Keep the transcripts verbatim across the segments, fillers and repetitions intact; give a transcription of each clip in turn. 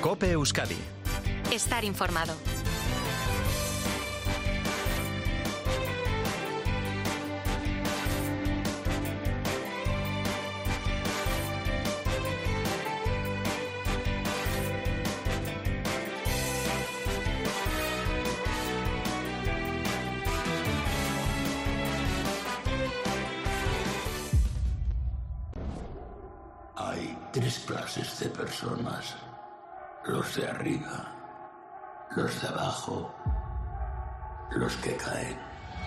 COPE Euskadi. Estar informado. Hay tres clases de personas. Los de arriba, los de abajo, los que caen.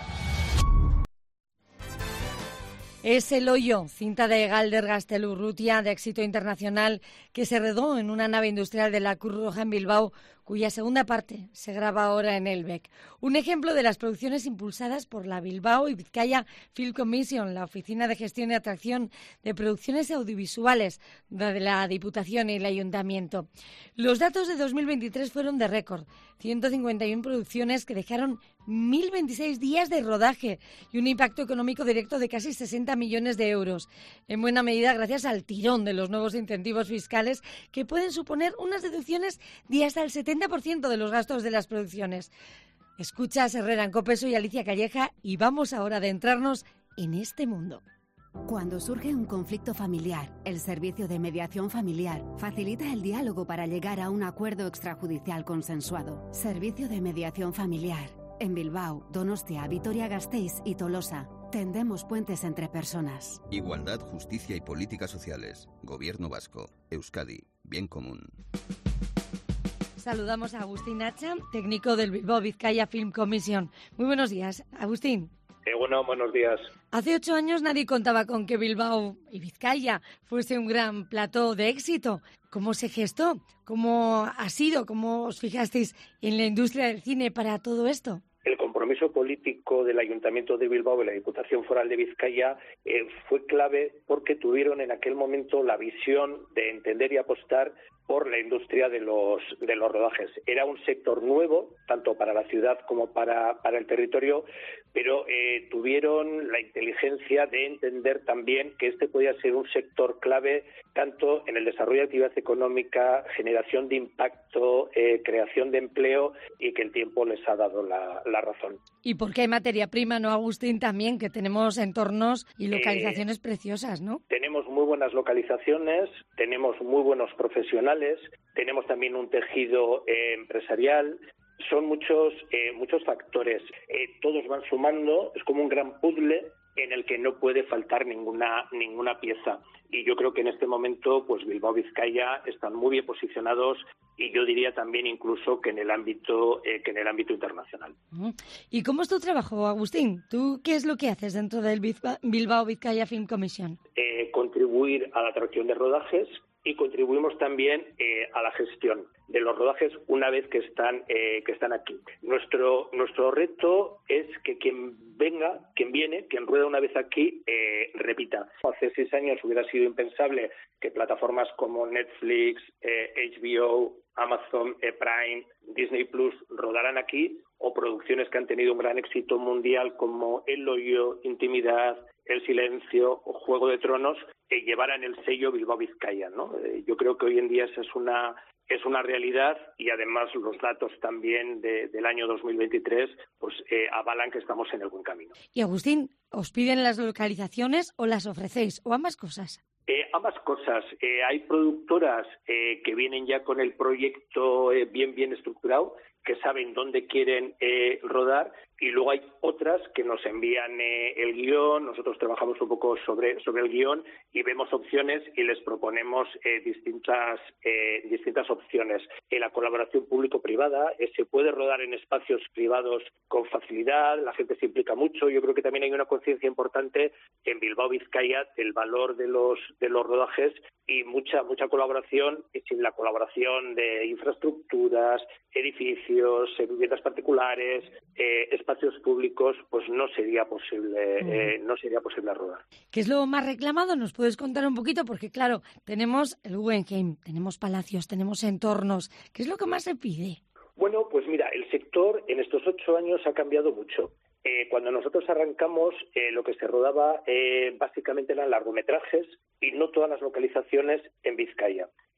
Es El Hoyo, cinta de Galder Gaztelu-Urrutia, de éxito internacional, que se rodó en una nave industrial de la Cruz Roja en Bilbao, cuya segunda parte se graba ahora en el B E C. Un ejemplo de las producciones impulsadas por la Bilbao y Vizcaya Film Commission, la Oficina de Gestión y Atracción de Producciones Audiovisuales de la Diputación y el Ayuntamiento. Los datos de dos mil veintitrés fueron de récord, ciento cincuenta y una producciones que dejaron mil veintiséis días de rodaje y un impacto económico directo de casi sesenta millones de euros, en buena medida gracias al tirón de los nuevos incentivos fiscales que pueden suponer unas deducciones de hasta el setenta por ciento de los gastos de las producciones. Escuchas Herrera en COPE, soy Alicia Calleja y vamos ahora a adentrarnos en este mundo. Cuando surge un conflicto familiar, el Servicio de Mediación Familiar facilita el diálogo para llegar a un acuerdo extrajudicial consensuado. Servicio de Mediación Familiar. En Bilbao, Donostia, Vitoria-Gasteiz y Tolosa. Tendemos puentes entre personas. Igualdad, justicia y políticas sociales. Gobierno vasco. Euskadi. Bien común. Saludamos a Agustín Hacha, técnico del Bilbao Vizcaya Film Commission. Muy buenos días, Agustín. Eh, bueno, buenos días. Hace ocho años nadie contaba con que Bilbao y Vizcaya fuese un gran plató de éxito. ¿Cómo se gestó? ¿Cómo ha sido? ¿Cómo os fijasteis en la industria del cine para todo esto? El compromiso político del Ayuntamiento de Bilbao y la Diputación Foral de Vizcaya eh, fue clave porque tuvieron en aquel momento la visión de entender y apostar por la industria de los de los rodajes. Era un sector nuevo, tanto para la ciudad como para, para el territorio, pero eh, tuvieron la inteligencia de entender también que este podía ser un sector clave tanto en el desarrollo de actividad económica, generación de impacto, eh, creación de empleo, y que el tiempo les ha dado la, la razón. Y porque hay materia prima, ¿no, Agustín? También, que tenemos entornos y localizaciones eh, preciosas, ¿no? Tenemos muy buenas localizaciones, tenemos muy buenos profesionales, tenemos también un tejido eh, empresarial. Son muchos eh, muchos factores, eh, todos van sumando, es como un gran puzzle en el que no puede faltar ninguna ninguna pieza. Y yo creo que en este momento, pues Bilbao Vizcaya están muy bien posicionados, y yo diría también incluso que en el ámbito eh, que en el ámbito internacional. ¿Y cómo es tu trabajo, Agustín? ¿Tú qué es lo que haces dentro del Bilbao Vizcaya Film Commission? Eh, contribuir a la atracción de rodajes, y contribuimos también eh, a la gestión de los rodajes una vez que están eh, que están aquí. Nuestro nuestro reto es que quien venga, quien viene, quien rueda una vez aquí, eh, repita. Hace seis años hubiera sido impensable que plataformas como Netflix, eh, H B O, Amazon eh, Prime, Disney Plus rodaran aquí, o producciones que han tenido un gran éxito mundial como El Hoyo, Intimidad, El Silencio o Juego de Tronos, que llevaran el sello Bilbao Vizcaya, ¿no? Eh, yo creo que hoy en día esa es una es una realidad, y además los datos también de, del año dos mil veintitrés pues eh, avalan que estamos en el buen camino. Y Agustín, ¿os piden las localizaciones o las ofrecéis, o ambas cosas? Eh, ambas cosas. Eh, hay productoras eh, que vienen ya con el proyecto eh, bien bien estructurado, que saben dónde quieren eh, rodar, y luego hay otras que nos envían eh, el guión. Nosotros trabajamos un poco sobre sobre el guión y vemos opciones y les proponemos eh, distintas eh, distintas opciones. En la colaboración público-privada eh, se puede rodar en espacios privados con facilidad, la gente se implica mucho. Yo creo que también hay una conciencia importante en Bilbao Vizcaya del valor de los de los rodajes, y mucha mucha colaboración. Y sin la colaboración de infraestructuras, edificios, eh, viviendas particulares, eh, espacios públicos, pues no sería posible eh, no sería posible rodar. ¿Qué es lo más reclamado? ¿Nos puedes contar un poquito? Porque claro, tenemos el Guggenheim, tenemos palacios, tenemos entornos. ¿Qué es lo que más se pide? Bueno, pues mira, el sector en estos ocho años ha cambiado mucho. Eh, cuando nosotros arrancamos, eh, lo que se rodaba eh, básicamente eran largometrajes, y no todas las localizaciones en Vizcaya.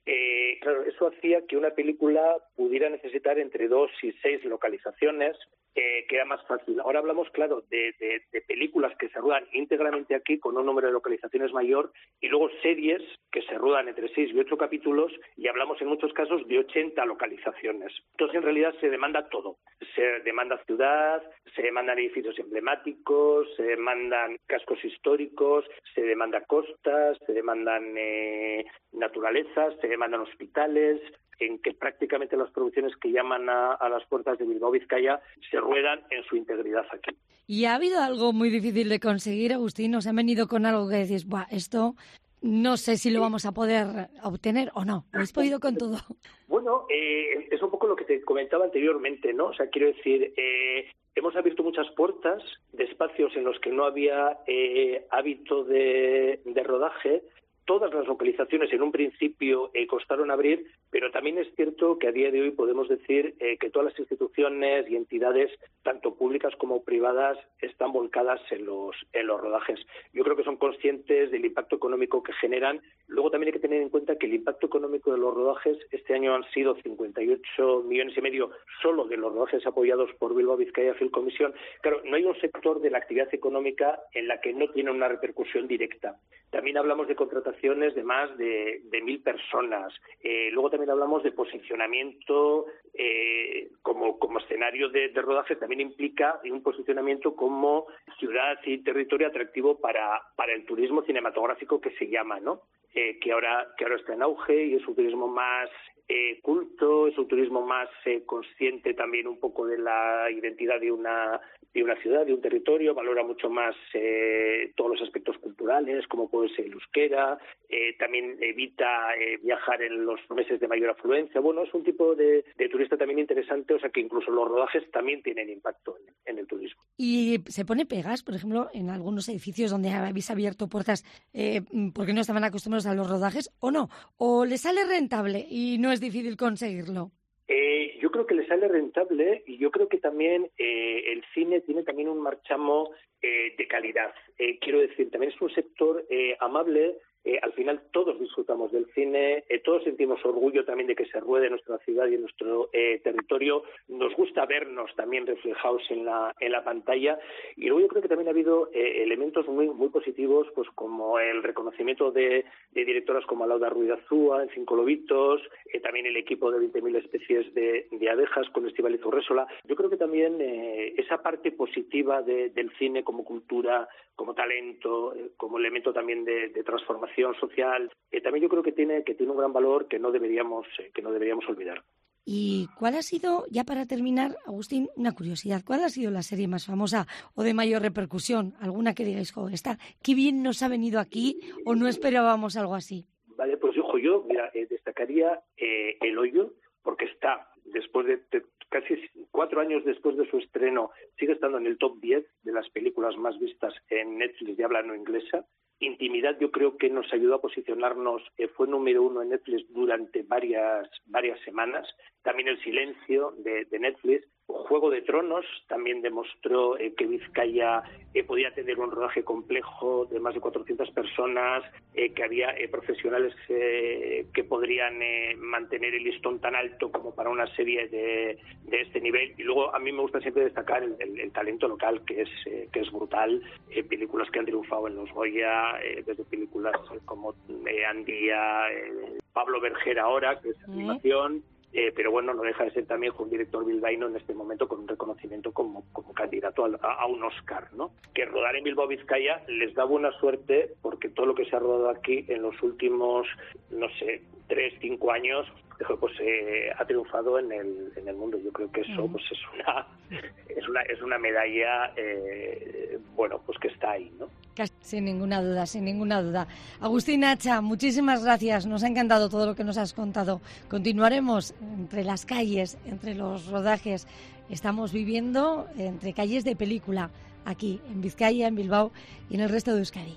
Eh, claro, eso hacía que una película pudiera necesitar entre dos y seis localizaciones, eh, que era más fácil. Ahora hablamos, claro, de, de, de películas que se ruedan íntegramente aquí con un número de localizaciones mayor y luego series que se ruedan entre seis y ocho capítulos y hablamos en muchos casos de ochenta localizaciones. Entonces, en realidad, se demanda todo. Se demanda ciudad, se demandan edificios emblemáticos, se demandan cascos históricos, se demanda costas, se demandan eh, naturalezas, se demandan hospitales, en que prácticamente las producciones que llaman a, a las puertas de Bilbao, Vizcaya, se ruedan en su integridad aquí. ¿Y ha habido algo muy difícil de conseguir, Agustín? ¿Os han venido con algo que decís, buah, esto no sé si lo vamos a poder obtener o no? ¿Lo habéis podido con todo? Bueno, eh, es un poco lo que te comentaba anteriormente, ¿no? O sea, quiero decir, eh, hemos abierto muchas puertas de espacios en los que no había eh, hábito de, de rodaje. Todas las localizaciones en un principio eh, costaron abrir, pero también es cierto que a día de hoy podemos decir eh, que todas las instituciones y entidades, tanto públicas como privadas, están volcadas en los, en los rodajes. Yo creo que son conscientes del impacto económico que generan. Luego también hay que tener en cuenta que el impacto económico de los rodajes este año han sido cincuenta y ocho millones y medio solo de los rodajes apoyados por Bilbao Vizcaya Film Commission. Claro, no hay un sector de la actividad económica en la que no tiene una repercusión directa. También hablamos de contrataciones de más de, de mil personas. Eh, luego también hablamos de posicionamiento eh, como, como escenario de, de rodaje. También implica un posicionamiento como ciudad y territorio atractivo para, para el turismo cinematográfico que se llama, ¿no? Eh, que ahora que ahora está en auge y es un turismo más eh, culto, es un turismo más eh, consciente también un poco de la identidad de una de una ciudad, de un territorio, valora mucho más eh, todos los aspectos culturales, como puede ser el euskera, eh, también evita eh, viajar en los meses de mayor afluencia. Bueno, es un tipo de, de turista también interesante, o sea que incluso los rodajes también tienen impacto en, en el turismo. ¿Y se pone pegas, por ejemplo, en algunos edificios donde habéis abierto puertas eh, porque no estaban acostumbrados a los rodajes o no? ¿O les sale rentable y no es difícil conseguirlo? Eh, yo creo que le sale rentable y yo creo que también eh, el cine tiene también un marchamo eh, de calidad. Eh, quiero decir, también es un sector eh, amable. Eh, al final todos disfrutamos del cine, eh, todos sentimos orgullo también de que se ruede en nuestra ciudad y en nuestro eh, territorio. Nos gusta vernos también reflejados en la en la pantalla. Y luego yo creo que también ha habido eh, elementos muy muy positivos, pues como el reconocimiento de, de directoras como Lauda Ruiz Azúa en Cinco Lobitos, eh, también el equipo de veinte mil especies de, de abejas con Estíbaliz Urrésola. Yo creo que también eh, esa parte positiva de, del cine como cultura, como talento, eh, como elemento también de, de transformación social, eh, también yo creo que tiene que tiene un gran valor que no deberíamos eh, que no deberíamos olvidar. ¿Y cuál ha sido, ya para terminar, Agustín, una curiosidad, cuál ha sido la serie más famosa o de mayor repercusión? ¿Alguna que digáis, jo, esta, qué bien nos ha venido aquí o no esperábamos algo así? Vale, pues ojo, yo mira, eh, destacaría eh, El Hoyo, porque está, después de, de casi cuatro años después de su estreno, sigue estando en el top diez de las películas más vistas en Netflix de habla no inglesa. Intimidad, yo creo que nos ayudó a posicionarnos, eh, fue número uno en Netflix durante varias varias semanas. También El Silencio de, de Netflix. Juego de Tronos también demostró eh, que Vizcaya eh, podía tener un rodaje complejo de más de cuatrocientas personas, eh, que había eh, profesionales eh, que podrían eh, mantener el listón tan alto como para una serie de, de este nivel. Y luego a mí me gusta siempre destacar el, el, el talento local, que es eh, que es brutal. Eh, películas que han triunfado en los Goya, eh, desde películas como eh, Andía, eh, Pablo Berger ahora, que es animación. Eh, pero bueno, no deja de ser también un director bilbaíno en este momento con un reconocimiento como, como candidato a, a un Oscar, ¿no? Que rodar en Bilbao Vizcaya les da buena suerte porque todo lo que se ha rodado aquí en los últimos, no sé, tres, cinco años, pues eh, ha triunfado en el en el mundo. Yo creo que eso pues es una es una es una medalla eh, bueno, pues que está ahí, ¿no? Sin ninguna duda, sin ninguna duda. Agustín Hacha, muchísimas gracias. Nos ha encantado todo lo que nos has contado. Continuaremos entre las calles, entre los rodajes. Estamos viviendo entre calles de película, aquí en Vizcaya, en Bilbao y en el resto de Euskadi.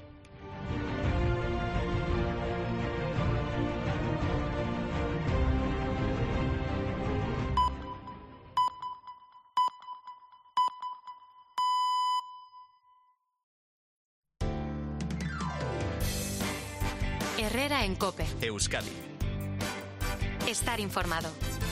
Herrera en COPE. Euskadi. Estar informado.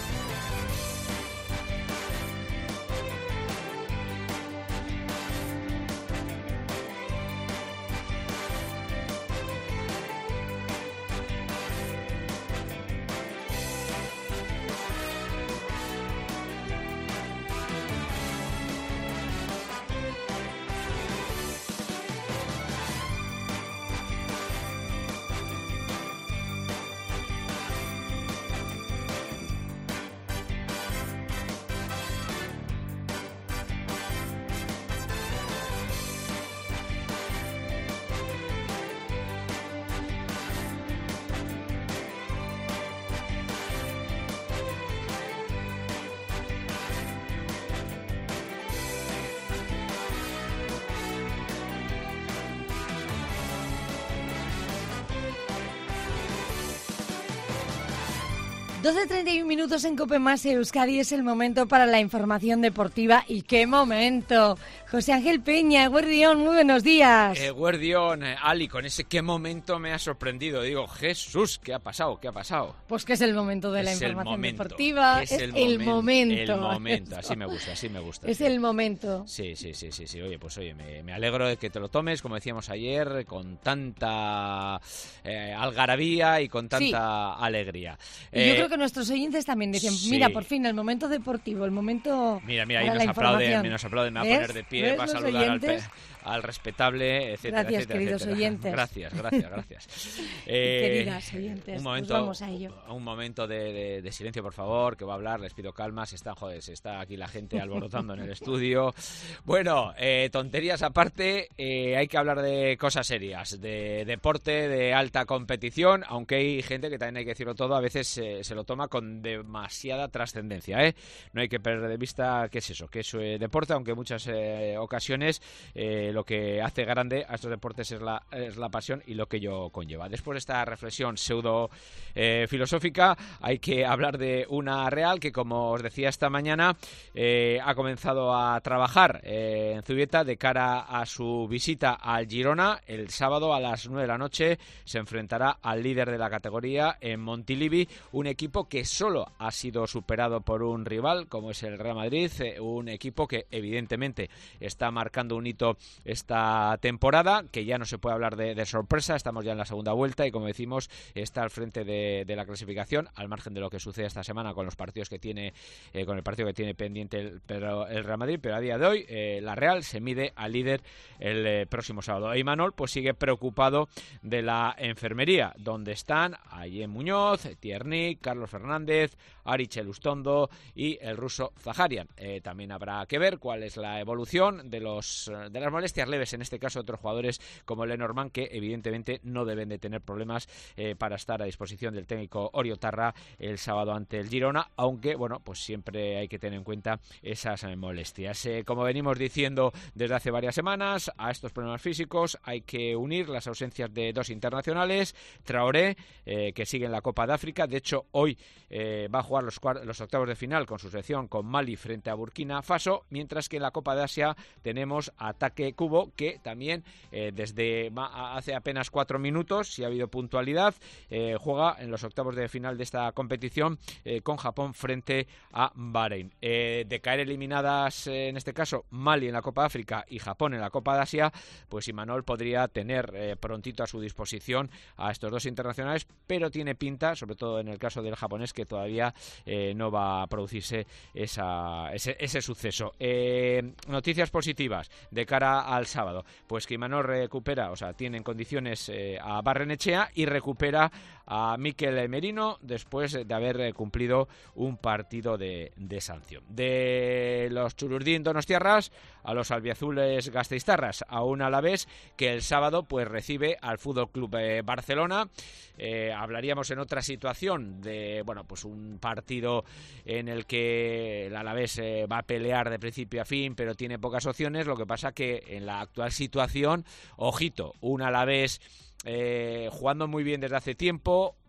doce treinta y uno minutos en Cope Más Euskadi, es el momento para la información deportiva. ¿Y qué momento? José Ángel Peña, Eguerdión, muy buenos días. Eguerdión, Ali, con ese qué momento me ha sorprendido. Digo, Jesús, ¿qué ha pasado? ¿Qué ha pasado? Pues que es el momento de la es información momento, deportiva. Es, es el, el momento. momento. El momento, así me gusta, así me gusta. Es sí. el momento. Sí, sí, sí, sí, sí. Oye, pues oye, me, me alegro de que te lo tomes, como decíamos ayer, con tanta eh, algarabía y con tanta sí. alegría. Y eh, yo creo que nuestros oyentes también dicen, sí. mira, por fin, el momento deportivo, el momento Mira, mira, ahí nos aplauden, nos aplauden, me va a poner de pie, va a saludar al, pe, al respetable, etcétera, Gracias, etcétera, queridos etcétera. oyentes. Gracias, gracias, gracias. eh, Queridas oyentes, un momento, pues vamos a ello. Un momento de, de, de silencio, por favor, que va a hablar, les pido calma, se está, joder, se está aquí la gente alborotando en el estudio. Bueno, eh, tonterías aparte, eh, hay que hablar de cosas serias, de deporte, de alta competición, aunque hay gente que también hay que decirlo todo, a veces eh, se lo toma con demasiada trascendencia, ¿eh? No hay que perder de vista qué es eso, que es eh, deporte, aunque en muchas eh, ocasiones eh, lo que hace grande a estos deportes es la, es la pasión y lo que ello conlleva. Después de esta reflexión pseudo eh, filosófica, hay que hablar de una Real que, como os decía esta mañana, eh, ha comenzado a trabajar eh, en Zubieta de cara a su visita al Girona. El sábado a las nueve de la noche se enfrentará al líder de la categoría en Montilivi, un equipo que solo ha sido superado por un rival como es el Real Madrid, eh, un equipo que evidentemente está marcando un hito esta temporada, que ya no se puede hablar de, de sorpresa, estamos ya en la segunda vuelta y, como decimos, está al frente de, de la clasificación, al margen de lo que sucede esta semana con los partidos que tiene, eh, con el partido que tiene pendiente el, pero el Real Madrid, pero a día de hoy eh, la Real se mide al líder el eh, próximo sábado. E Imanol pues sigue preocupado de la enfermería, donde están Ayen Muñoz, Tierny, Carlos Fernández, Arich Elustondo y el ruso Zaharian. Eh, también habrá que ver cuál es la evolución de los de las molestias leves, en este caso otros jugadores como Lenormand, que evidentemente no deben de tener problemas eh, para estar a disposición del técnico Oriotarra el sábado ante el Girona, aunque bueno, pues siempre hay que tener en cuenta esas eh, molestias. Eh, como venimos diciendo desde hace varias semanas, a estos problemas físicos hay que unir las ausencias de dos internacionales, Traoré, eh, que sigue en la Copa de África, de hecho hoy eh, va a jugar los, los octavos de final con su selección con Mali frente a Burkina Faso, mientras que en la Copa de Asia tenemos a Take Kubo, que también eh, desde hace apenas cuatro minutos, si ha habido puntualidad, eh, juega en los octavos de final de esta competición eh, con Japón frente a Bahrein. Eh, de caer eliminadas eh, en este caso Mali en la Copa de África y Japón en la Copa de Asia, pues Imanol podría tener eh, prontito a su disposición a estos dos internacionales, pero tiene pinta, sobre todo en el caso del japonés, que todavía eh, no va a producirse esa, ese, ese suceso. Eh, noticias positivas de cara al sábado, pues que Imanol recupera, o sea, tiene en condiciones eh, a Barrenechea y recupera a Mikel Merino después de haber cumplido un partido de, de sanción. De los Chururdín donostiarras a los albiazules gasteiztarras, a un Alavés que el sábado pues recibe al Fútbol Club eh, Barcelona. Eh, hablaríamos en otra situación de, bueno, pues un partido en el que el Alavés eh, va a pelear de principio a fin, pero tiene pocas opciones. Lo que pasa que en la actual situación, ojito, un Alavés Eh, jugando muy bien desde hace tiempo,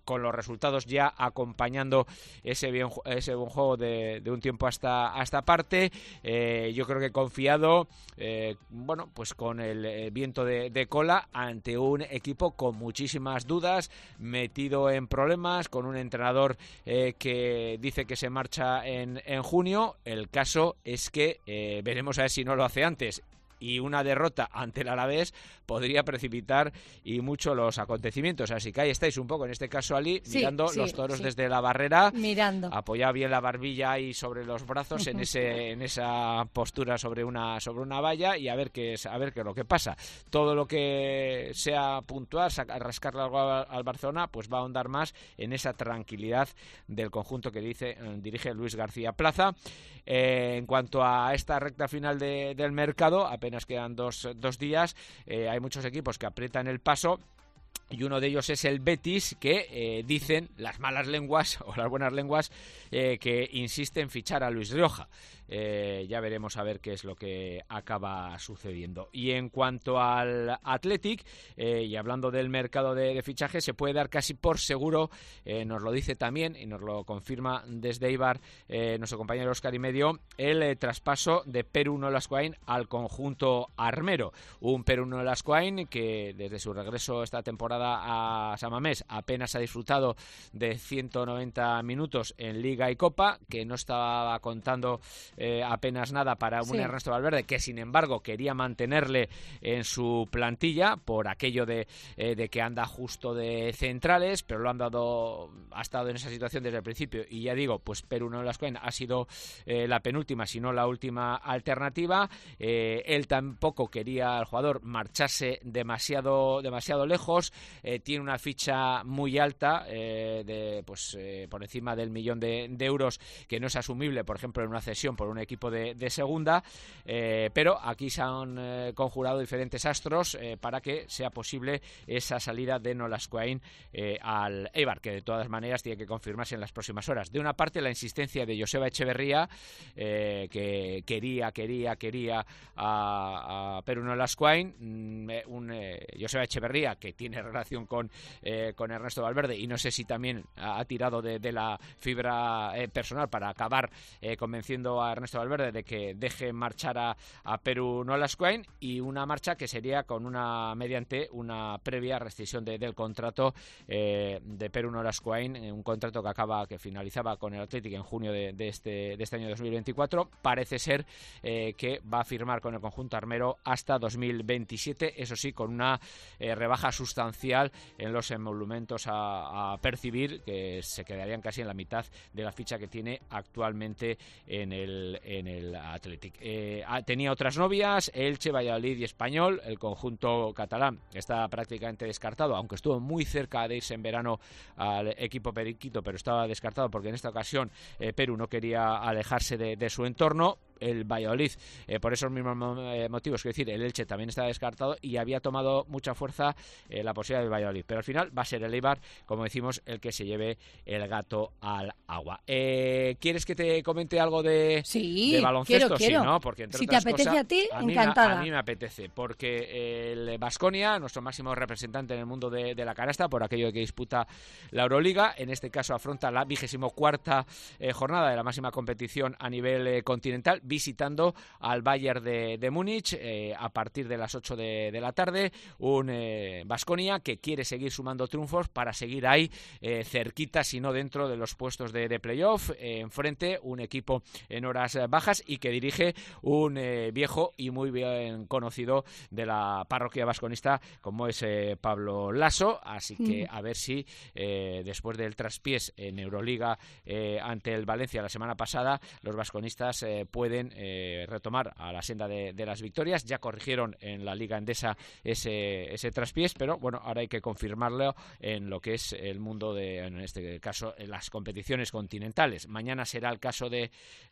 con los resultados ya acompañando ese, bien, ese buen juego de, de un tiempo hasta, hasta parte. Eh, yo creo que confiado, eh, bueno, pues con el, el viento de, de cola ante un equipo con muchísimas dudas, metido en problemas, con un entrenador eh, que dice que se marcha en, en junio. El caso es que eh, veremos a ver si no lo hace antes. Y una derrota ante el Alavés podría precipitar y mucho los acontecimientos. Así que ahí estáis un poco, en este caso Ali, sí, mirando sí, los toros sí. desde la barrera, mirando, apoyado bien la barbilla ahí sobre los brazos en ese en esa postura sobre una sobre una valla y a ver qué es a ver qué es lo que pasa. Todo lo que sea puntual, sacar, rascarle algo al Barcelona, pues va a ahondar más en esa tranquilidad del conjunto que dice dirige Luis García Plaza. Eh, en cuanto a esta recta final de, del mercado, apenas quedan dos, dos días, eh, hay muchos equipos que aprietan el paso. Y uno de ellos es el Betis, que eh, dicen las malas lenguas o las buenas lenguas eh, que insiste en fichar a Luis Rioja. Eh, ya veremos a ver qué es lo que acaba sucediendo. Y en cuanto al Athletic, eh, y hablando del mercado de, de fichajes, se puede dar casi por seguro, eh, nos lo dice también y nos lo confirma desde Eibar eh, nuestro compañero Óscar y Medio, el eh, traspaso de Peru Nolascoain al conjunto armero. Un Peru Nolascoain que desde su regreso esta temporada a San Mamés apenas ha disfrutado de ciento noventa minutos en Liga y Copa, que no estaba contando Eh, apenas nada para un sí. Ernesto Valverde, que sin embargo quería mantenerle en su plantilla por aquello de, eh, de que anda justo de centrales, pero lo han dado, ha estado en esa situación desde el principio. Y ya digo, pues Peru Nolascoain ha sido eh, la penúltima, si no la última alternativa. Eh, él tampoco quería al jugador marcharse demasiado, demasiado lejos. Eh, tiene una ficha muy alta, eh, de pues eh, por encima del millón de, de euros, que no es asumible, por ejemplo, en una cesión por un equipo de, de segunda, eh, pero aquí se han eh, conjurado diferentes astros eh, para que sea posible esa salida de Nolascoain eh, al Eibar, que de todas maneras tiene que confirmarse en las próximas horas. De una parte, la insistencia de Joseba Echeverría, eh, que quería, quería, quería a, a Peru Nolascoain, un eh, Joseba Echeverría que tiene relación con, eh, con Ernesto Valverde, y no sé si también ha, ha tirado de, de la fibra eh, personal para acabar eh, convenciendo a Ernesto Valverde de que deje marchar a, a Peru Nolascoain, y una marcha que sería con una mediante una previa rescisión de, del contrato eh, de Peru Nolascoain, un contrato que acaba que finalizaba con el Athletic en junio de, de, este, de este año dos mil veinticuatro. Parece ser eh, que va a firmar con el conjunto armero hasta dos mil veintisiete, eso sí, con una eh, rebaja sustancial en los emolumentos a, a percibir, que se quedarían casi en la mitad de la ficha que tiene actualmente en el en el Athletic. Eh, tenía otras novias, Elche, Valladolid y Español. El conjunto catalán está prácticamente descartado, aunque estuvo muy cerca de irse en verano al equipo periquito, pero estaba descartado porque en esta ocasión eh, Perú no quería alejarse de, de su entorno. El Valladolid, eh, por esos mismos eh, motivos, que decir, el Elche también está descartado y había tomado mucha fuerza eh, la posibilidad del Valladolid, pero al final va a ser el Eibar, como decimos, el que se lleve el gato al agua. Eh, ¿Quieres que te comente algo de, sí, de baloncesto? Quiero, quiero. Sí, ¿no? Porque entre si te apetece cosas, a ti, a mí encantada. Me, a mí me apetece, porque el Baskonia, nuestro máximo representante en el mundo de, de la canasta, por aquello de que disputa la Euroliga, en este caso afronta la vigésimo cuarta eh, jornada de la máxima competición a nivel eh, continental, visitando al Bayern de, de Múnich eh, a partir de las ocho de, de la tarde. Un Baskonia eh, que quiere seguir sumando triunfos para seguir ahí eh, cerquita, si no dentro de los puestos de, de playoff. Eh, enfrente un equipo en horas bajas y que dirige un eh, viejo y muy bien conocido de la parroquia vasconista como es eh, Pablo Lasso. Así que a ver si eh, después del traspiés en Euroliga eh, ante el Valencia la semana pasada, los vasconistas eh, pueden eh, retomar a la senda de, de las victorias. Ya corrigieron en la Liga Endesa ese, ese traspiés, pero bueno, ahora hay que confirmarlo en lo que es el mundo de, en este caso, en las competiciones continentales. Mañana será el caso de,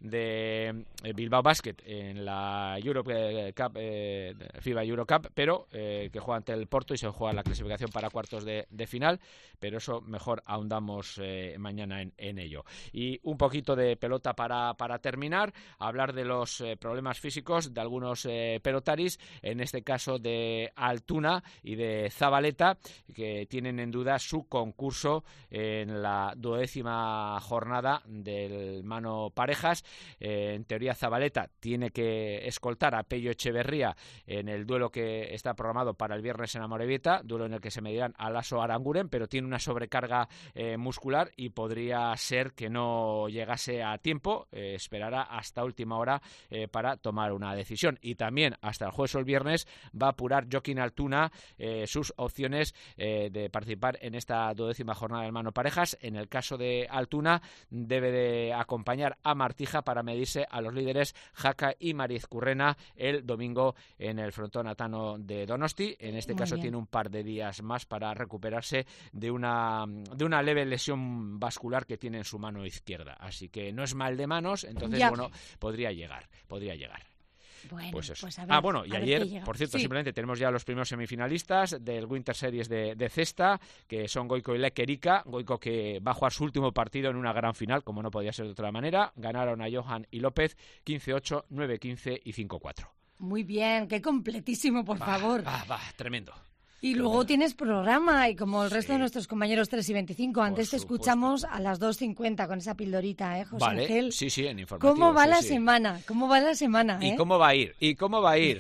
de Bilbao Basket en la Europe Cup, eh, FIBA Eurocup, pero eh, que juega ante el Porto y se juega la clasificación para cuartos de, de final, pero eso mejor ahondamos eh, mañana en, en ello. Y un poquito de pelota para, para terminar, hablar pesar de los eh, problemas físicos de algunos eh, pelotaris, en este caso de Altuna y de Zabaleta, que tienen en duda su concurso en la duodécima jornada del mano parejas. Eh, en teoría Zabaleta tiene que escoltar a Pello Echeverría en el duelo que está programado para el viernes en Amorebieta, duelo en el que se medirán a Lasso Aranguren, pero tiene una sobrecarga eh, muscular y podría ser que no llegase a tiempo, eh, esperará hasta última hora eh, para tomar una decisión. Y también hasta el jueves o el viernes va a apurar Joaquín Altuna eh, sus opciones eh, de participar en esta duodécima jornada del mano parejas. En el caso de Altuna debe de acompañar a Martija para medirse a los líderes Jaca y Marizcurrena el domingo en el frontón atano de Donosti. En este Muy caso bien. tiene un par de días más para recuperarse de una, de una leve lesión vascular que tiene en su mano izquierda. Así que no es mal de manos, entonces Ya. bueno, podría llegar, podría llegar. Bueno, Pues eso. pues a ver, ah, bueno, a y ver ayer, qué llega. por cierto, Sí. simplemente tenemos ya los primeros semifinalistas del Winter Series de, de cesta, que son Goico y Leke Erika. Goico, que va a jugar su último partido en una gran final, como no podía ser de otra manera. Ganaron a Johan y López quince ocho, nueve quince y cinco cuatro. Muy bien, qué completísimo, por Va, favor. Va, va, tremendo. Y luego tienes programa, y como el resto Sí. de nuestros compañeros tres y veinticinco, antes te supuesto. escuchamos a las dos cincuenta con esa pildorita, ¿eh, José Vale, Ángel? sí, sí, en informativo. ¿Cómo va sí, la sí. semana? ¿Cómo va la semana, eh? ¿Y cómo va a ir? ¿Y cómo va a ir?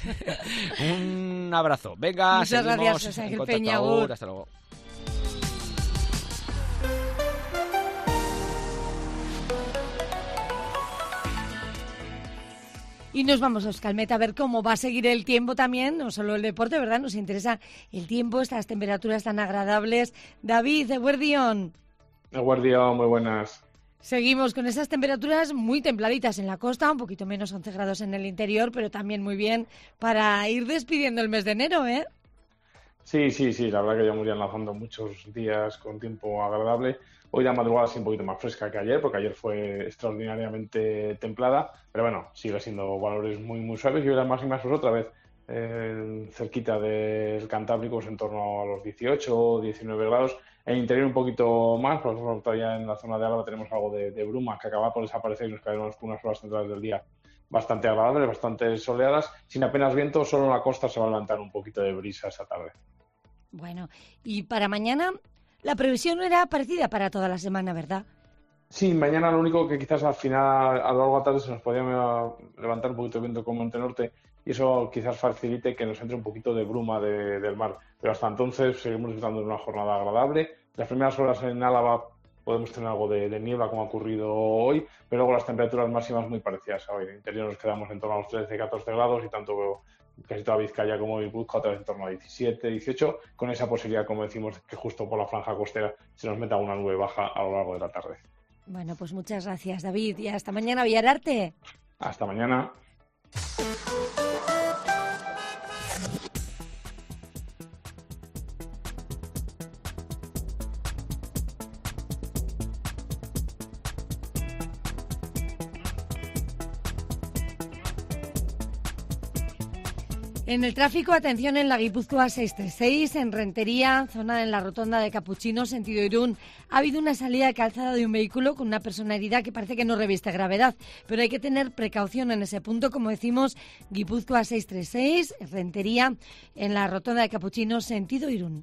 Un abrazo. Venga, Muchas seguimos gracias, José en Ángel contacto. Peña, Agur, agur. hasta luego. Y nos vamos a Euskalmet a ver cómo va a seguir el tiempo también, no solo el deporte, ¿verdad? Nos interesa el tiempo, estas temperaturas tan agradables. David, Eguerdión. Eguerdión, muy buenas. Seguimos con esas temperaturas muy templaditas en la costa, un poquito menos once grados en el interior, pero también muy bien para ir despidiendo el mes de enero, ¿eh? Sí, sí, sí, la verdad que llevamos ya enlazando muchos días con tiempo agradable. Hoy la madrugada sí un poquito más fresca que ayer, porque ayer fue extraordinariamente templada, pero bueno, sigue siendo valores muy, muy suaves. Y hoy las máximas, pues otra vez, eh, cerquita del Cantábrico, pues en torno a los dieciocho o diecinueve grados. En el interior un poquito más, por ejemplo, todavía en la zona de Álava tenemos algo de, de bruma que acaba por desaparecer y nos caeremos con unas horas centrales del día bastante agradables, bastante soleadas. Sin apenas viento, solo en la costa se va a levantar un poquito de brisa esta tarde. Bueno, y para mañana la previsión era parecida para toda la semana, ¿verdad? Sí, mañana lo único que quizás al final, a lo largo de la tarde, se nos podría levantar un poquito de viento con Monte Norte y eso quizás facilite que nos entre un poquito de bruma de, del mar. Pero hasta entonces seguimos disfrutando de una jornada agradable. Las primeras horas en Álava podemos tener algo de, de niebla como ha ocurrido hoy, pero luego las temperaturas máximas muy parecidas a hoy. En el interior nos quedamos en torno a los trece a catorce grados y tanto casi toda Vizcaya como Guipúzcoa otra vez en torno a diecisiete, dieciocho, con esa posibilidad, como decimos, que justo por la franja costera se nos meta una nube baja a lo largo de la tarde. Bueno, pues muchas gracias, David, y hasta mañana, Villararte. Hasta mañana. En el tráfico, atención en la Guipúzcoa seiscientos treinta y seis, en Rentería, zona en la rotonda de Capuchino, sentido Irún. Ha habido una salida de calzada de un vehículo con una persona herida que parece que no reviste gravedad, pero hay que tener precaución en ese punto, como decimos, Guipúzcoa seiscientos treinta y seis, Rentería, en la rotonda de Capuchino, sentido Irún.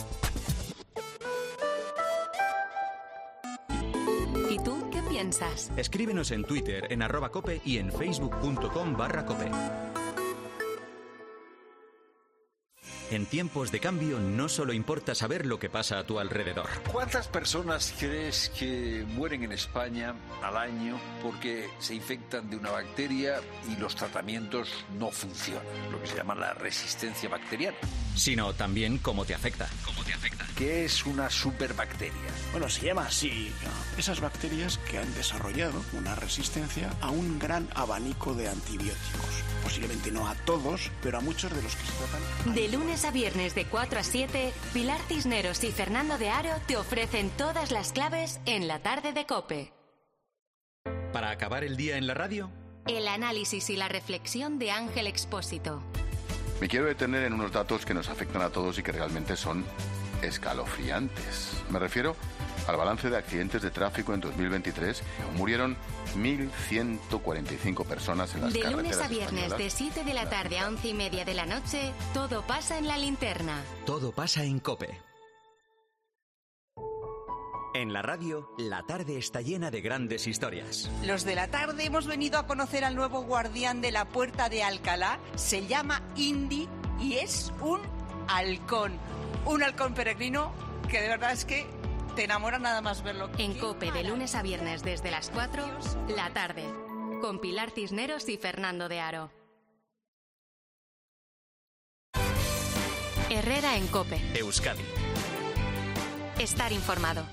¿Y tú qué piensas? Escríbenos en Twitter, en arroba cope y en facebook.com barra cope. En tiempos de cambio no solo importa saber lo que pasa a tu alrededor. ¿Cuántas personas crees que mueren en España al año porque se infectan de una bacteria y los tratamientos no funcionan? Lo que se llama la resistencia bacteriana. Sino también cómo te afecta. ¿Cómo te afecta? ¿Qué es una superbacteria? Bueno, se llama así, ¿no? Esas bacterias que han desarrollado una resistencia a un gran abanico de antibióticos. Posiblemente no a todos, pero a muchos de los que se tratan. De lunes a viernes de cuatro a siete, Pilar Cisneros y Fernando de Aro te ofrecen todas las claves en la tarde de COPE. Para acabar el día en la radio, El análisis y la reflexión de Ángel Expósito. Me quiero detener en unos datos que nos afectan a todos y que realmente son escalofriantes. Me refiero al balance de accidentes de tráfico en dos mil veintitrés. Murieron mil ciento cuarenta y cinco personas en las carreteras De lunes a viernes, españolas. de siete de la tarde a once y media de la noche, todo pasa en La Linterna. Todo pasa en COPE. En la radio, la tarde está llena de grandes historias. Los de la tarde hemos venido a conocer al nuevo guardián de la Puerta de Alcalá. Se llama Indy y es un halcón. Un halcón peregrino que de verdad es que te enamora nada más verlo. En COPE, de lunes a viernes desde las cuatro, la tarde. Con Pilar Cisneros y Fernando de Aro. Herrera en COPE. Euskadi. Estar informado.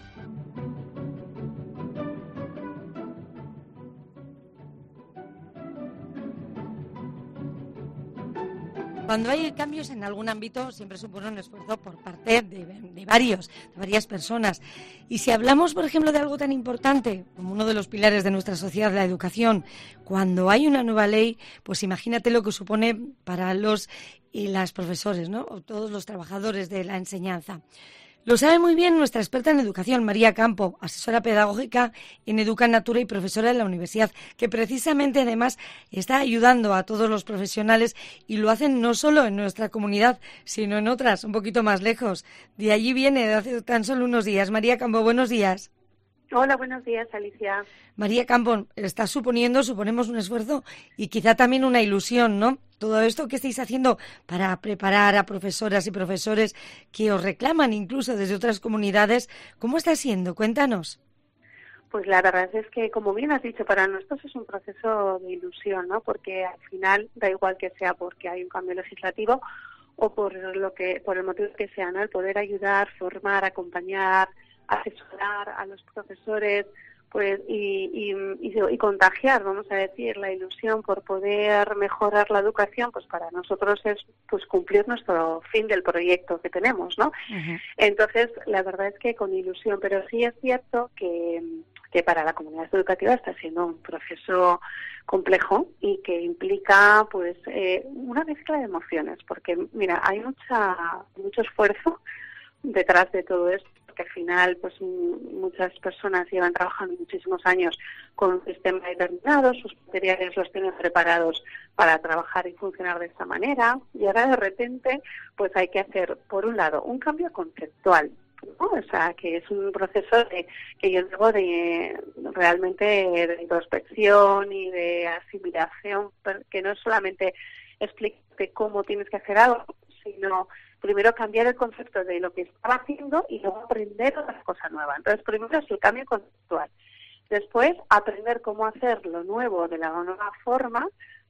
Cuando hay cambios en algún ámbito siempre supone un esfuerzo por parte de, de varios, de varias personas. Y si hablamos, por ejemplo, de algo tan importante como uno de los pilares de nuestra sociedad, la educación, cuando hay una nueva ley, pues imagínate lo que supone para los y las profesores, ¿no? O todos los trabajadores de la enseñanza. Lo sabe muy bien nuestra experta en educación, María Campo, asesora pedagógica en Educa Natura y profesora en la universidad, que precisamente además está ayudando a todos los profesionales y lo hacen no solo en nuestra comunidad, sino en otras, un poquito más lejos. De allí viene, de hace tan solo unos días. María Campo, buenos días. Hola, buenos días, Alicia. María Campo, está suponiendo, suponemos un esfuerzo y quizá también una ilusión, ¿no? Todo esto que estáis haciendo para preparar a profesoras y profesores que os reclaman incluso desde otras comunidades, ¿cómo está siendo? Cuéntanos. Pues la verdad es que, como bien has dicho, para nosotros es un proceso de ilusión, ¿no? Porque al final da igual que sea porque hay un cambio legislativo o por lo que, por el motivo que sea, ¿no? El poder ayudar, formar, acompañar, asesorar a los profesores, pues y, y, y, y contagiar, vamos a decir, la ilusión por poder mejorar la educación, pues para nosotros es pues cumplir nuestro fin del proyecto que tenemos, ¿no? Uh-huh. Entonces, la verdad es que con ilusión, pero sí es cierto que, que para la comunidad educativa está siendo un proceso complejo y que implica pues eh, una mezcla de emociones, porque mira, hay mucha mucho esfuerzo detrás de todo esto, que al final pues muchas personas llevan trabajando muchísimos años con un sistema determinado, sus materiales los tienen preparados para trabajar y funcionar de esta manera, y ahora de repente pues hay que hacer, por un lado, un cambio conceptual, ¿no? O sea, que es un proceso de, que yo digo de realmente de introspección y de asimilación, que no es solamente explicarte cómo tienes que hacer algo, sino primero cambiar el concepto de lo que estaba haciendo y luego aprender otra cosa nueva. Entonces, primero es el cambio conceptual. Después, aprender cómo hacer lo nuevo de la nueva forma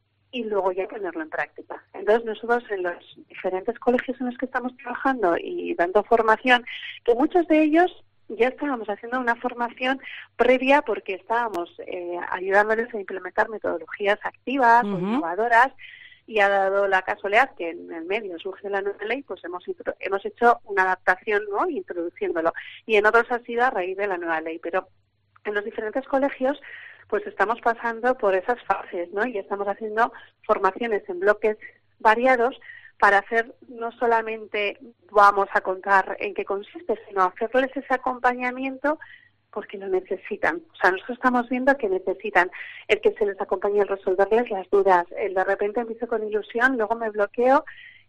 y luego ya ponerlo en práctica. Entonces, nosotros en los diferentes colegios en los que estamos trabajando y dando formación, que muchos de ellos ya estábamos haciendo una formación previa porque estábamos eh, ayudándoles a implementar metodologías activas uh-huh. o innovadoras, y ha dado la casualidad que en el medio surge la nueva ley, pues hemos hemos hecho una adaptación, ¿no?, introduciéndolo. Y en otros ha sido a raíz de la nueva ley. Pero en los diferentes colegios, pues estamos pasando por esas fases, ¿no? Y estamos haciendo formaciones en bloques variados para hacer, no solamente vamos a contar en qué consiste, sino hacerles ese acompañamiento porque lo necesitan. O sea, nosotros estamos viendo que necesitan el que se les acompañe, el resolverles las dudas. El de repente empiezo con ilusión, luego me bloqueo,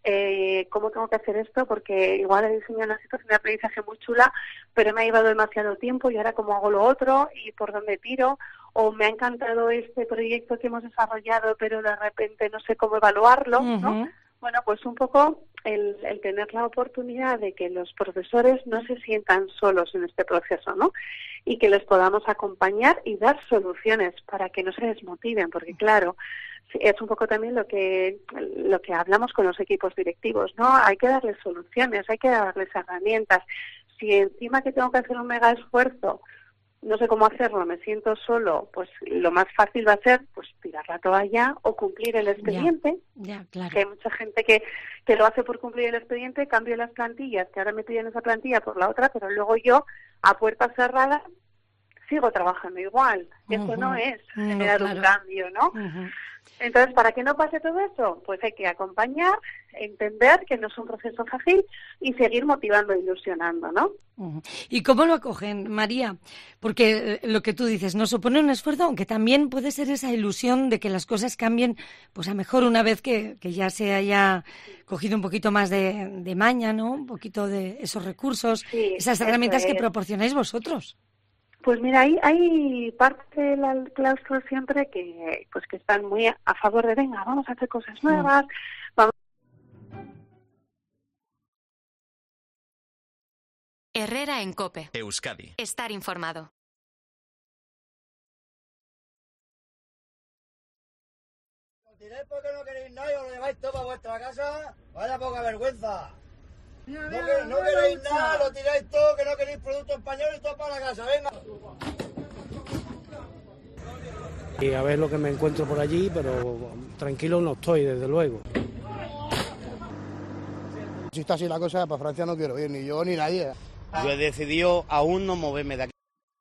eh, ¿cómo tengo que hacer esto? Porque igual he diseñado una situación de aprendizaje muy chula, pero me ha llevado demasiado tiempo y ahora cómo hago lo otro y por dónde tiro. O me ha encantado este proyecto que hemos desarrollado, pero de repente no sé cómo evaluarlo, uh-huh. ¿no? Bueno, pues un poco el, el tener la oportunidad de que los profesores no se sientan solos en este proceso, ¿no? Y que les podamos acompañar y dar soluciones para que no se desmotiven, porque claro, es un poco también lo que lo que hablamos con los equipos directivos, ¿no? Hay que darles soluciones, hay que darles herramientas. Si encima que tengo que hacer un mega esfuerzo, no sé cómo hacerlo, me siento solo, pues lo más fácil va a ser pues tirar la toalla o cumplir el expediente. Ya, ya, claro. Que hay mucha gente que, que lo hace por cumplir el expediente, cambio las plantillas, que ahora me piden esa plantilla por la otra, pero luego yo, a puerta cerrada, sigo trabajando igual. Eso Uh-huh. no es No, generar claro. un cambio, ¿no? Uh-huh. Entonces, para que no pase todo eso, pues hay que acompañar, entender que no es un proceso fácil y seguir motivando e ilusionando, ¿no? Ujú. ¿Y cómo lo acogen, María? Porque eh, lo que tú dices, nos supone un esfuerzo, aunque también puede ser esa ilusión de que las cosas cambien, pues a mejor una vez que, que ya se haya cogido un poquito más de, de maña, ¿no? Un poquito de esos recursos, Sí, esas eso herramientas que es. proporcionáis vosotros. Pues mira, hay, hay parte del claustro siempre que pues que están muy a, a favor de, venga, vamos a hacer cosas nuevas, vamos. Herrera en COPE. Euskadi. Estar informado. ¿Lo tiráis porque no queréis nada y os lo lleváis todo para vuestra casa? Vaya poca vergüenza. No, que- no queréis nada, lo tiráis todo, que no queréis producto español y todo para la casa, venga. Y a ver lo que me encuentro por allí, pero tranquilo no estoy, desde luego. Si está así la cosa, para Francia no quiero ir, ni yo ni nadie. Yo he decidido aún no moverme de aquí.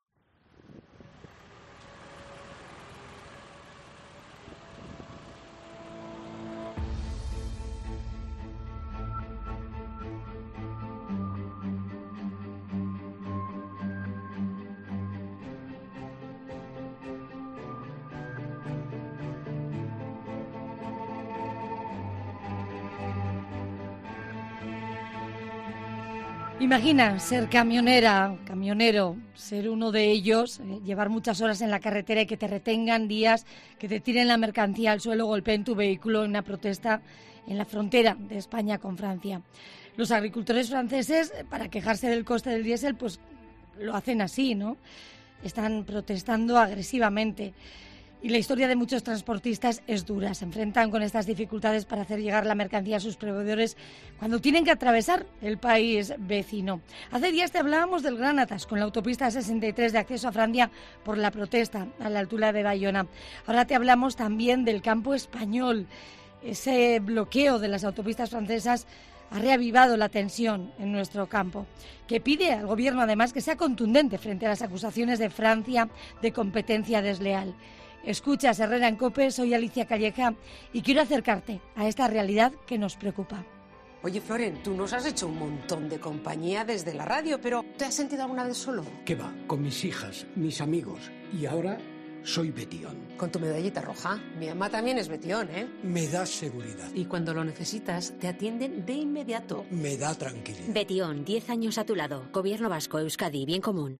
Imagina ser camionera, camionero, ser uno de ellos, eh, llevar muchas horas en la carretera y que te retengan días, que te tiren la mercancía al suelo, golpeen tu vehículo en una protesta en la frontera de España con Francia. Los agricultores franceses, eh, para quejarse del coste del diésel, pues lo hacen así, ¿no? Están protestando agresivamente. Y la historia de muchos transportistas es dura. Se enfrentan con estas dificultades para hacer llegar la mercancía a sus proveedores cuando tienen que atravesar el país vecino. Hace días te hablábamos del gran atasco en la autopista sesenta y tres de acceso a Francia por la protesta a la altura de Bayona. Ahora te hablamos también del campo español. Ese bloqueo de las autopistas francesas ha reavivado la tensión en nuestro campo, que pide al Gobierno además que sea contundente frente a las acusaciones de Francia de competencia desleal. Escuchas Herrera en COPE, soy Alicia Calleja y quiero acercarte a esta realidad que nos preocupa. Oye, Floren, tú nos has hecho un montón de compañía desde la radio, pero ¿te has sentido alguna vez solo? ¿Qué va? Con mis hijas, mis amigos. Y ahora soy Betión. Con tu medallita roja. Mi mamá también es Betión, ¿eh? Me da seguridad. Y cuando lo necesitas, te atienden de inmediato. Me da tranquilidad. Betión, diez años a tu lado. Gobierno Vasco, Euskadi, bien común.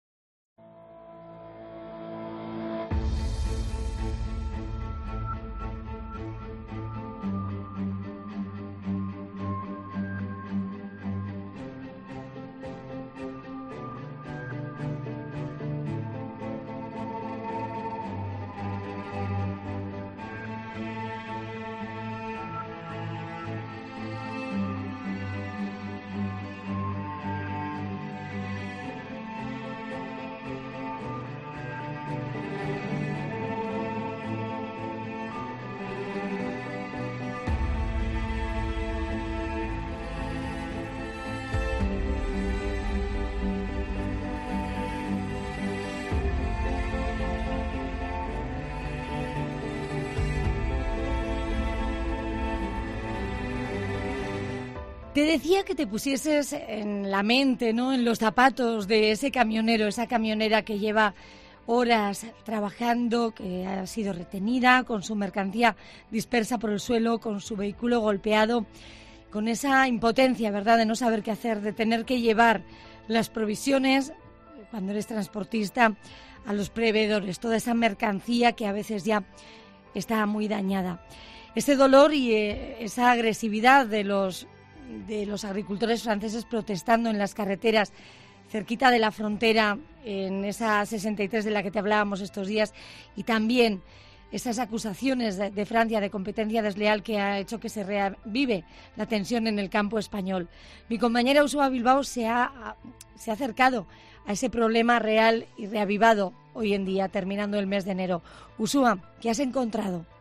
Te decía que te pusieses en la mente, ¿no?, en los zapatos de ese camionero, esa camionera que lleva horas trabajando, que ha sido retenida, con su mercancía dispersa por el suelo, con su vehículo golpeado, con esa impotencia, ¿verdad?, de no saber qué hacer, de tener que llevar las provisiones, cuando eres transportista, a los proveedores, toda esa mercancía que a veces ya está muy dañada. Ese dolor y eh, esa agresividad de los de los agricultores franceses protestando en las carreteras cerquita de la frontera, en esa sesenta y tres de la que te hablábamos estos días, y también esas acusaciones de, de Francia de competencia desleal que ha hecho que se reavive la tensión en el campo español. Mi compañera Ursúa Bilbao se ha, se ha acercado a ese problema real y reavivado hoy en día, terminando el mes de enero. Ursúa, ¿qué has encontrado?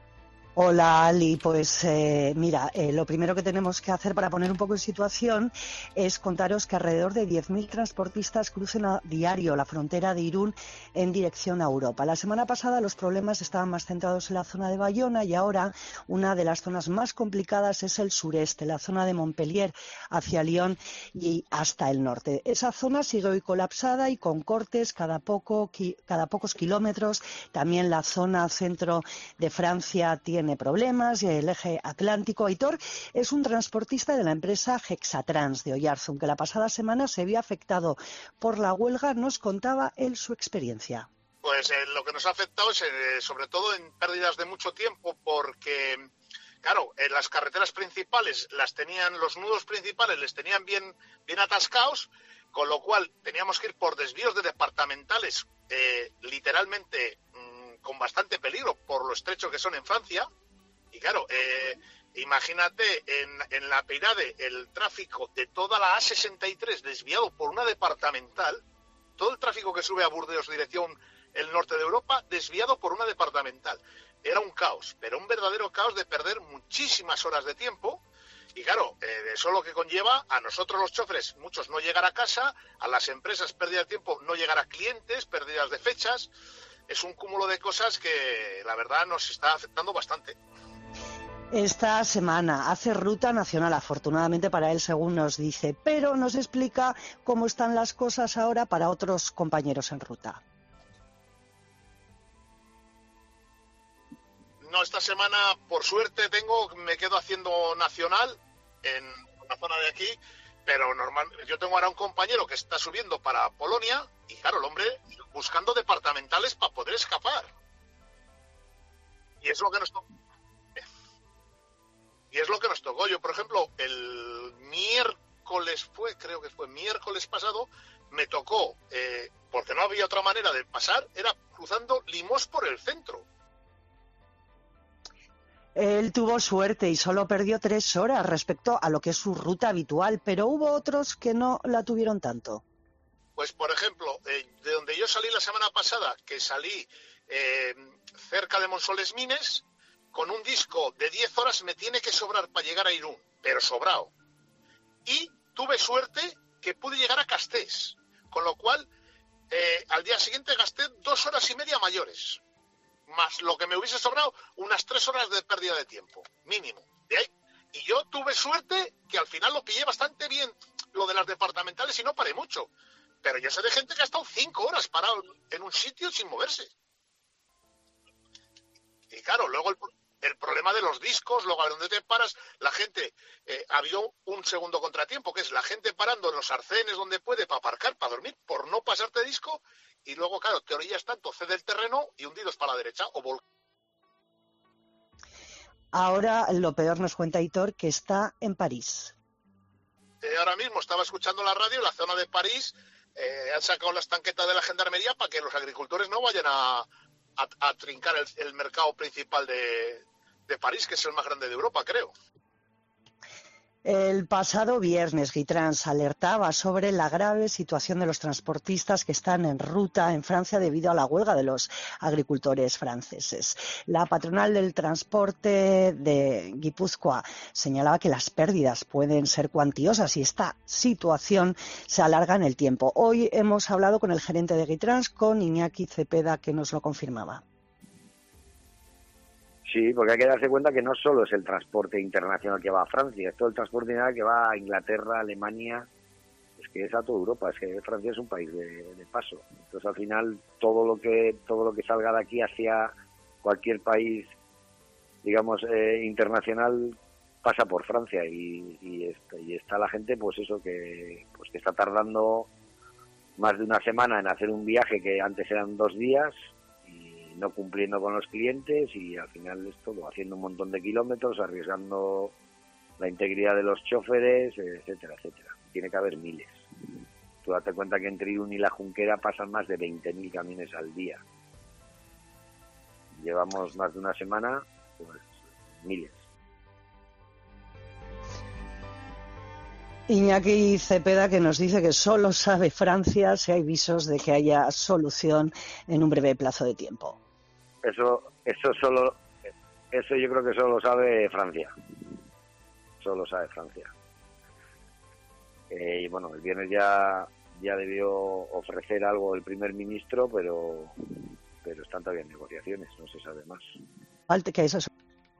Hola Ali, pues eh, mira, eh, lo primero que tenemos que hacer para poner un poco en situación es contaros que alrededor de diez mil transportistas cruzan a diario la frontera de Irún en dirección a Europa. La semana pasada los problemas estaban más centrados en la zona de Bayona y ahora una de las zonas más complicadas es el sureste, la zona de Montpellier hacia Lyon y hasta el norte. Esa zona sigue hoy colapsada y con cortes cada, poco, cada pocos kilómetros. También la zona centro de Francia tiene Tiene problemas y el eje atlántico. Aitor es un transportista de la empresa Hexatrans de Oyarzun, que la pasada semana se vio afectado por la huelga. Nos contaba él su experiencia. Pues eh, lo que nos ha afectado es eh, sobre todo en pérdidas de mucho tiempo, porque claro, en las carreteras principales las tenían, los nudos principales les tenían bien, bien atascados, con lo cual teníamos que ir por desvíos de departamentales eh, literalmente mmm, con bastante peligro por lo estrecho que son en Francia. Y claro, eh, imagínate en, en la Peirade el tráfico de toda la A sesenta y tres desviado por una departamental, todo el tráfico que sube a Burdeos dirección el norte de Europa desviado por una departamental. Era un caos, pero un verdadero caos de perder muchísimas horas de tiempo. Y claro, eh, eso lo que conlleva a nosotros los choferes, muchos no llegar a casa, a las empresas pérdida de tiempo, no llegar a clientes, pérdidas de fechas. Es un cúmulo de cosas que la verdad nos está afectando bastante. Esta semana hace ruta nacional, afortunadamente para él, según nos dice, pero nos explica cómo están las cosas ahora para otros compañeros en ruta. No, esta semana, por suerte, tengo, me quedo haciendo nacional en la zona de aquí, pero normal, yo tengo ahora un compañero que está subiendo para Polonia y claro, el hombre buscando departamentales para poder escapar. Y es lo que nos tocó. Y es lo que nos tocó. Yo, por ejemplo, el miércoles fue, creo que fue miércoles pasado, me tocó, eh, porque no había otra manera de pasar, era cruzando Limos por el centro. Él tuvo suerte y solo perdió tres horas respecto a lo que es su ruta habitual, pero hubo otros que no la tuvieron tanto. Pues, por ejemplo, eh, de donde yo salí la semana pasada, que salí eh, cerca de Monsoles Mines, con un disco de diez horas me tiene que sobrar para llegar a Irún, pero sobrado. Y tuve suerte que pude llegar a Castés, con lo cual eh, al día siguiente gasté dos horas y media mayores, más lo que me hubiese sobrado unas tres horas de pérdida de tiempo, mínimo. De ahí. Y yo tuve suerte que al final lo pillé bastante bien, lo de las departamentales, y no paré mucho. Pero yo sé de gente que ha estado cinco horas parado en un sitio sin moverse. Y claro, luego el, el problema de los discos, luego a donde te paras, la gente, eh, ha habido un segundo contratiempo, que es la gente parando en los arcenes donde puede para aparcar, para dormir, por no pasarte disco, y luego, claro, te orillas tanto, cede el terreno y hundidos para la derecha, o vol- Ahora lo peor, nos cuenta Aitor, que está en París. Eh, ahora mismo estaba escuchando la radio, en la zona de París, eh, han sacado las tanquetas de la gendarmería para que los agricultores no vayan a... A, a trincar el, el mercado principal de, de París, que es el más grande de Europa, creo. El pasado viernes, Gitrans alertaba sobre la grave situación de los transportistas que están en ruta en Francia debido a la huelga de los agricultores franceses. La patronal del transporte de Guipúzcoa señalaba que las pérdidas pueden ser cuantiosas y esta situación se alarga en el tiempo. Hoy hemos hablado con el gerente de Gitrans, con Iñaki Cepeda, que nos lo confirmaba. Sí, porque hay que darse cuenta que no solo es el transporte internacional que va a Francia, es todo el transporte internacional que va a Inglaterra, Alemania, es que es a toda Europa, es que Francia es un país de, de paso. Entonces al final todo lo que todo lo que salga de aquí hacia cualquier país, digamos, eh, internacional pasa por Francia y, y, está, y está la gente, pues eso, que pues que está tardando más de una semana en hacer un viaje que antes eran dos días, no cumpliendo con los clientes y al final es todo, haciendo un montón de kilómetros, arriesgando la integridad de los choferes, etcétera, etcétera. Tiene que haber miles. Tú date cuenta que entre Irún y La Junquera pasan más de veinte mil camiones al día. Llevamos más de una semana, pues miles. Iñaki Cepeda, que nos dice que solo sabe Francia si hay visos de que haya solución en un breve plazo de tiempo. Eso eso solo eso yo creo que solo lo sabe Francia. Solo lo sabe Francia. Eh, y bueno, el viernes ya ya debió ofrecer algo el primer ministro, pero pero están todavía en negociaciones, no se sabe más. Falta que eso es...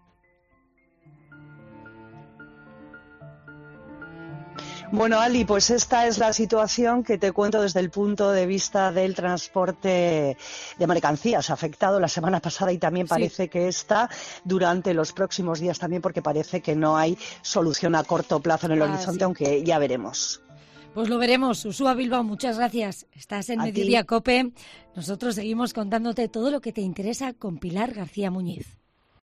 Bueno, Ali, pues esta es la situación que te cuento desde el punto de vista del transporte de mercancías afectado la semana pasada y también parece sí. que está durante los próximos días también, porque parece que no hay solución a corto plazo en el ah, horizonte, sí. aunque ya veremos. Pues lo veremos. Ursúa Bilbao, muchas gracias. Estás en a Mediodía ti. COPE. Nosotros seguimos contándote todo lo que te interesa con Pilar García Muñiz.